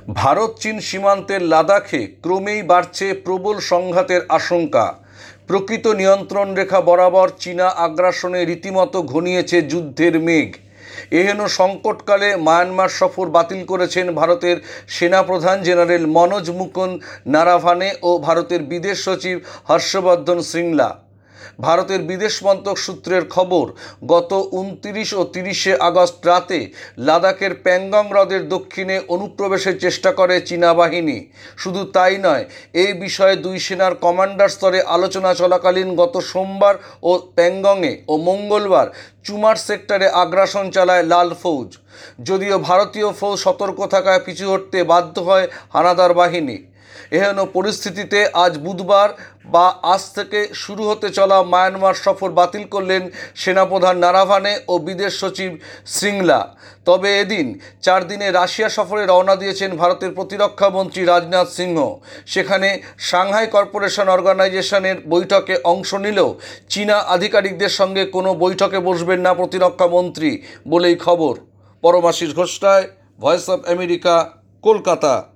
ভারত চীন সীমান্তের লাদাখে ক্রমেই বাড়ছে প্রবল সংঘাতের আশঙ্কা। প্রকৃত নিয়ন্ত্রণ রেখা বরাবর চীনা আগ্রাসনে রীতিমতো ঘনিয়েছে যুদ্ধের মেঘ। এহেন সংকটকালে মায়ানমার সফর বাতিল করেছেন ভারতের সেনাপ্রধান জেনারেল মনোজ মুকুন্দ নারাভানে ও ভারতের বিদেশ সচিব হর্ষবর্ধন শ্রিংলা। ভারতের বিদেশ মন্ত্রক সূত্রের খবর, গত 29 ও 30 আগস্ট রাতে লাদাখের প্যাংগং হ্রদের দক্ষিণে অনুপ্রবেশের চেষ্টা করে চীনা বাহিনী। শুধু তাই নয়, এই বিষয়ে দুই সেনার কমান্ডার স্তরে আলোচনা চলাকালীন গত সোমবার ও প্যাংগংয়ে ও মঙ্গলবার চুমার সেক্টরে আগ্রাসন চালায় লাল ফৌজ। যদিও ভারতীয় ফৌজ সতর্ক থাকায় পিছু হটতে বাধ্য হয় হানাদার বাহিনী। এহেন পরিস্থিতিতে আজ বুধবার আজ থেকে শুরু হতে চলা মায়ানমার সফর বাতিল করলেন সেনাপ্রধান নারাভানে ও বিদেশ সচিব শ্রিংলা। তবে এদিন 4 দিনে রাশিয়া সফরে রওনা দিয়েছেন ভারতের প্রতিরক্ষা মন্ত্রী রাজনাথ সিংহ। সেখানে সাংহাই কর্পোরেশন অর্গানাইজেশনের বৈঠকে অংশ নিলেও চীনা আধিকারিকদের সঙ্গে কোনো বৈঠকে বসবেন না প্রতিরক্ষা মন্ত্রী বলেই খবর। Paramashis Ghosh, Voice of America, Kolkata.